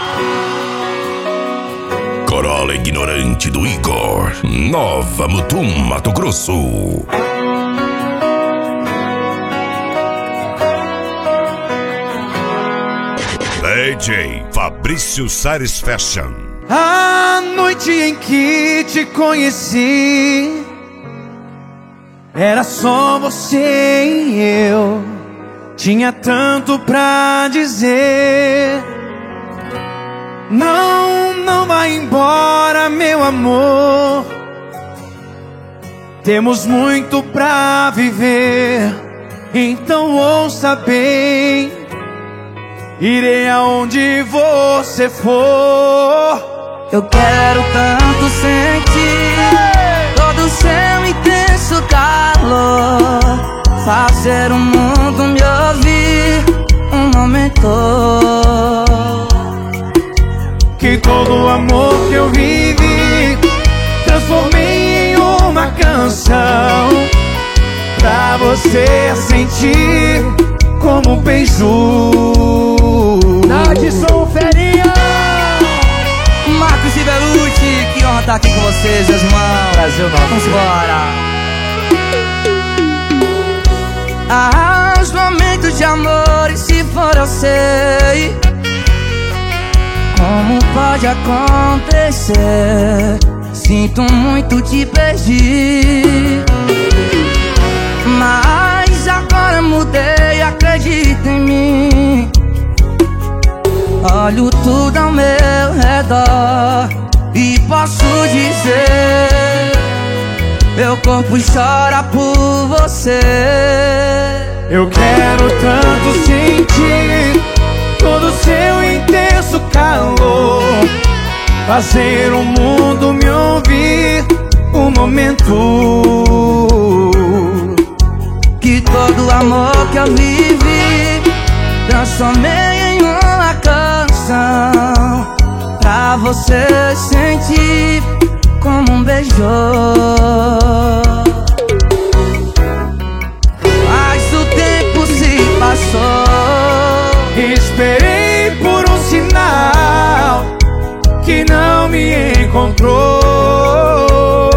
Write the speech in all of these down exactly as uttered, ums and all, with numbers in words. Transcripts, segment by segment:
Corolla ignorante do Igor, Nova Mutum, Mato Grosso. D J Fabrício Sares Fashion. A noite em que te conheci, era só você e eu. Tinha tanto pra dizer. Não, não vai embora, meu amor. Temos muito pra viver. Então ouça bem. Irei aonde você for. Eu quero tanto sentir todo o seu intenso calor, fazer o mundo me ouvir um momento. Que todo o amor que eu vivi transformei em uma canção, pra você sentir como um beiju. Nadson Ferinha, Marcos e Belucci, que honra estar aqui com vocês, meus irmãos. Brasil nosso. Vamos embora. Ah, os momentos de amor, e se for eu sei como pode acontecer. Sinto muito te perdi, mas agora mudei, acredita em mim. Olho tudo ao meu redor e posso dizer, meu corpo chora por você. Eu quero tanto sentir todo o seu intenso calor, fazer o mundo me ouvir um momento. Que todo o amor que eu vivi transformei em uma canção, pra você sentir como um beijou. Mas o tempo se passou, esperei por um sinal que não me encontrou.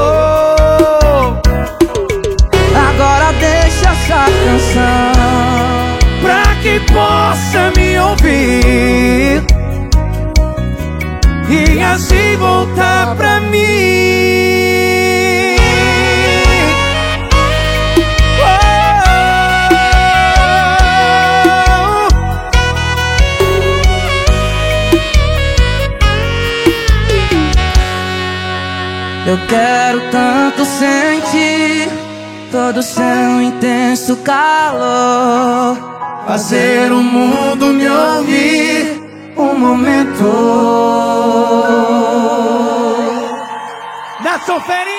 Agora deixa essa canção pra que possa me ouvir e assim voltar pra mim. Eu quero tanto sentir todo o seu intenso calor, Fazer o mundo me ouvir um momento. Nadson Ferinha.